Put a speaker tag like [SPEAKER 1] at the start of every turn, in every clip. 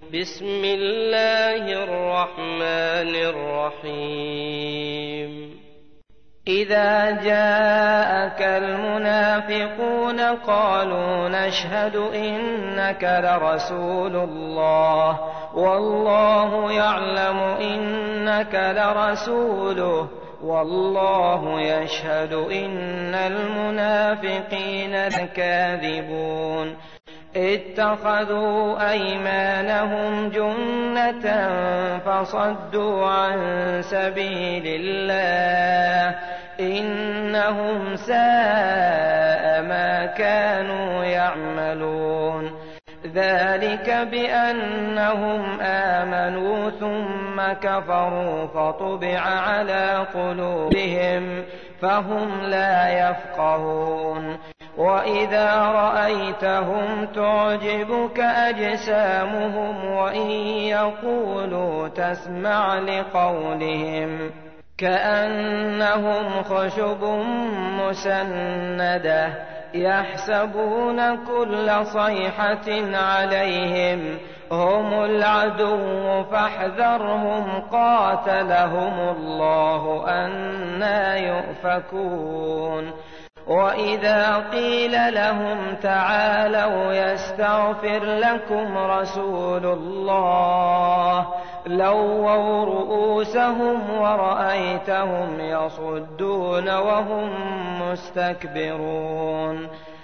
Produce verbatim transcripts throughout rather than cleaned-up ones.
[SPEAKER 1] بسم الله الرحمن الرحيم إذا جاءك المنافقون قالوا نشهد إنك لرسول الله والله يعلم إنك لرسوله والله يشهد إن المنافقين لكاذبون اتخذوا أيمانهم جنة فصدوا عن سبيل الله إنهم ساء ما كانوا يعملون ذلك بأنهم آمنوا ثم كفروا فطبع على قلوبهم فهم لا يفقهون وإذا رأيتهم تعجبك أجسامهم وإن يقولوا تسمع لقولهم كأنهم خشب مسندة يحسبون كل صيحة عليهم هم العدو فاحذرهم قاتلهم الله أنى يؤفكون وإذا قيل لهم تعالوا يستغفر لكم رسول الله لووا رؤوسهم ورأيتهم يصدون وهم مستكبرون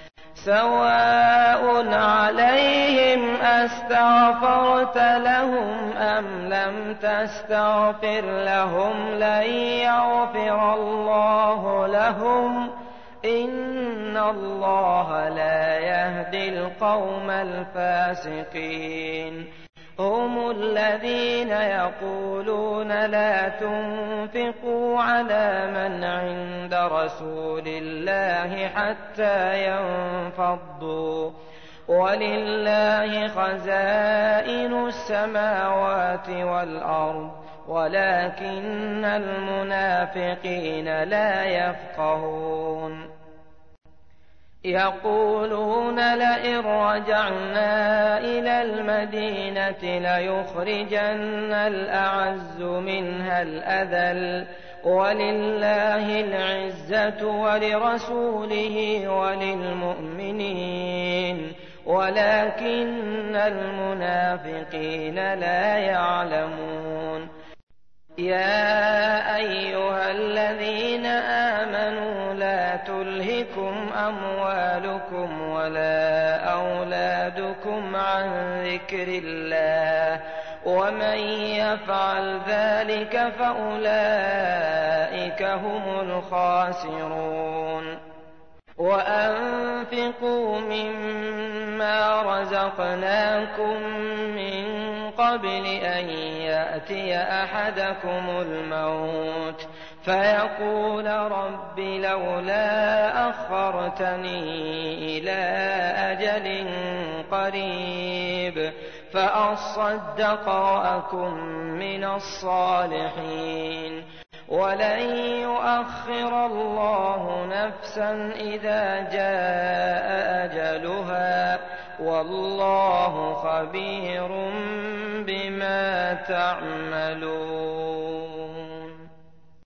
[SPEAKER 1] سواء عليهم أستغفرت لهم أم لم تستغفر لهم لن يغفر الله لهم إن الله لا يهدي القوم الفاسقين هم الذين يقولون لا تنفقوا على من عند رسول الله حتى ينفضوا ولله خزائن السماوات والأرض ولكن المنافقين لا يفقهون يقولون لئن رجعنا إلى المدينة ليخرجن الأعز منها الأذل ولله العزة ولرسوله وللمؤمنين ولكن المنافقين لا يعلمون يا أيها الذين آمنوا لا تلهكم أموالكم ولا أولادكم عن ذكر الله ومن يفعل ذلك فأولئك هم الخاسرون وأنفقوا مما رزقناكم من قبل أن يأتي أحدكم الموت فيقول رب لولا أخرتني إلى أجل قريب فأصدق وأكن من الصالحين ولن يؤخر الله نفسا إذا جاء أجلها والله خبير بما تعملون.